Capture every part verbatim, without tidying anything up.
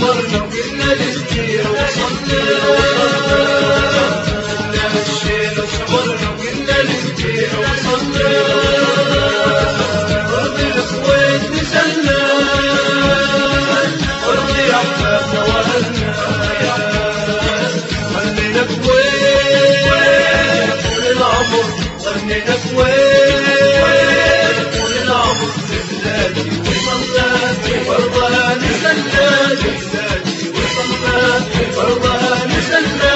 صبرنا وقلنا للكير وصلنا، شلنا الشيل وصبرنا وقلنا للكير وصلنا، أرض الكويت نزلنا، أرض أحبابنا وأهلنا، ظلينا كويت طول العمر، ظلينا كويت طول العمر لبلادي وصلنا، برضها نزلنا لبلادي وصلنا، برضها نزلنا.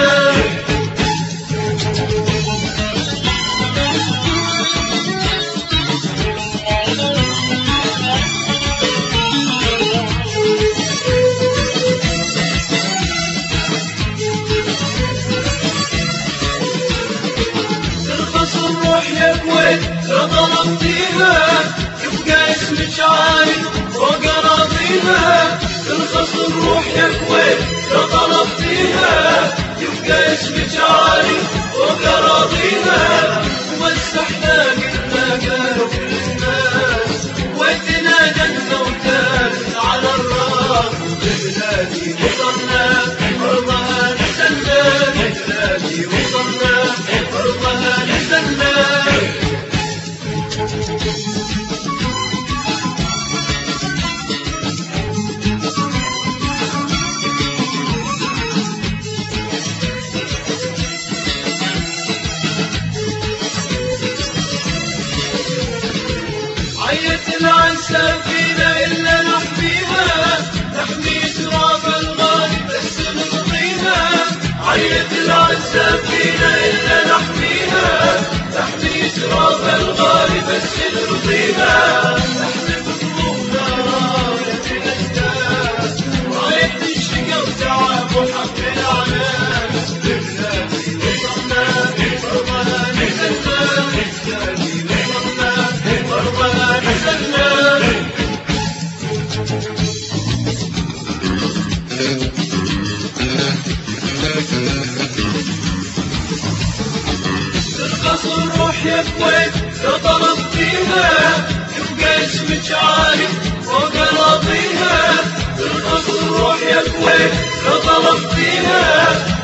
يا كويت لو ضربتيها يبقى اسمك عالي فوق أراضيها، ترخص الروح يا كويت لو ضربتيها يبقى اسمك عالي فوق أراضيها، ومسحنا قلنا قالوا كل الناس كويتنا جنة وتاج على الراس، لبلادي وصلنا أرضها نزلنا، لبلادي وصلنا أرضها نزلنا. عيت العنسة فينا إلا نحميها، نحمي تراب الغالي بس نرضيها، عيت العنسة فينا إلا نحميها، نحمي تراب الغالي بس نرضيها، نحلف ظروفنا راية الأجداد، راية الشقا وتعب وحق الأعنان، لبلادي وصلنا برضها نزلنا، لبلادي وصلنا برضها نزلنا. ترخص الروح يا كويت لو طلبتيها يبقى اسمك عالي فوق أراضيها، ترخص الروح يا كويت لو طلبتيها